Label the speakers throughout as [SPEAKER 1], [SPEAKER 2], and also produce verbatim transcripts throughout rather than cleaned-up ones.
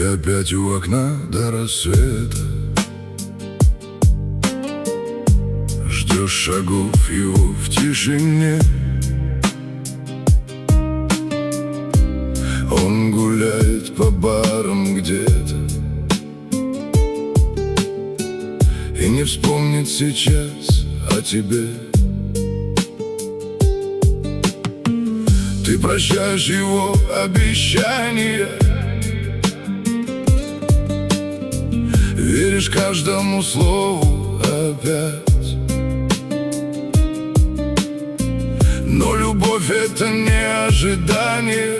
[SPEAKER 1] опять у окна до рассвета ждешь шагов его в тишине. Он гуляет по барам где-то и не вспомнит сейчас о тебе. Ты прощаешь его обещания, веришь каждому слову опять. Но любовь — это не ожидание,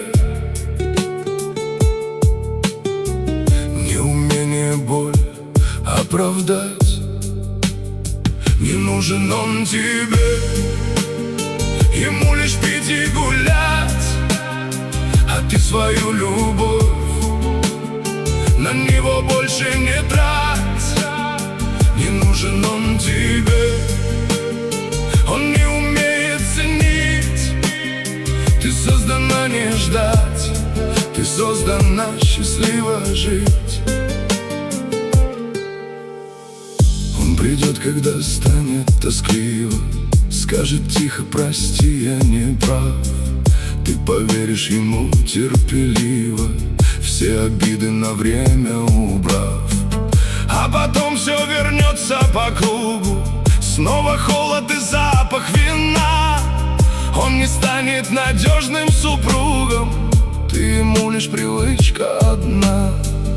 [SPEAKER 1] не умение боль оправдать. Не нужен он тебе, ему лишь пить и гулять, а ты свою любовь на него больше не трать. Не нужен он тебе, он не умеет ценить. Ты создана не ждать, ты создана счастливо жить. Он придет, когда станет тоскливо, скажет тихо: прости, я не прав. Ты поверишь ему терпеливо, все обиды на время убрав. А потом все вернется по кругу, снова холод и запах вина. Он не станет надежным супругом, ты ему лишь привычка одна.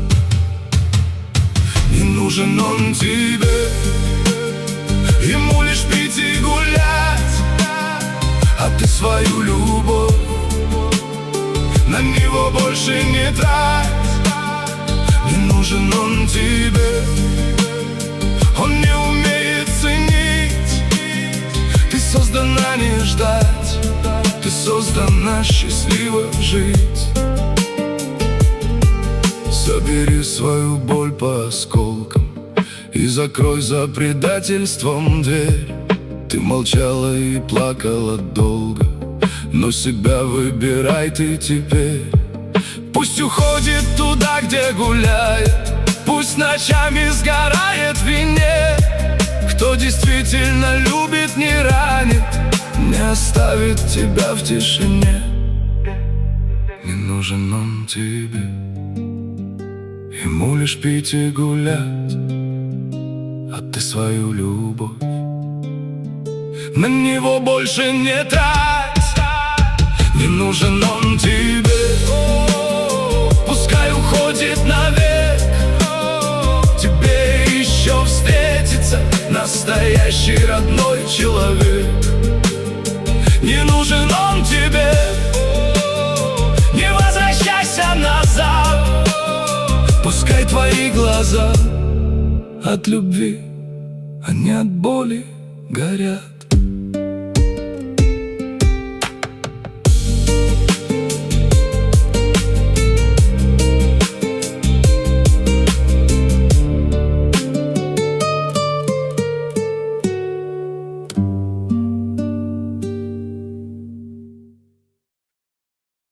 [SPEAKER 1] Не нужен он тебе, ему лишь пить и гулять, а ты свою любовь на него больше не трать. Не нужен он тебе, он не умеет ценить. Ты создана не ждать, ты создана счастливо жить. Собери свою боль по осколкам и закрой за предательством дверь. Ты молчала и плакала долго, но себя выбирай ты теперь. Пусть уходит туда, где гуляет, пусть ночами сгорает в вине. Кто действительно любит, не ранит, не оставит тебя в тишине. Не нужен он тебе, ему лишь пить и гулять, а ты свою любовь на него больше не трать. Не нужен он тебе, пускай уходит навек. Тебе еще встретится настоящий родной человек. Не нужен он тебе, не возвращайся назад. Пускай твои глаза от любви, а не от боли горят.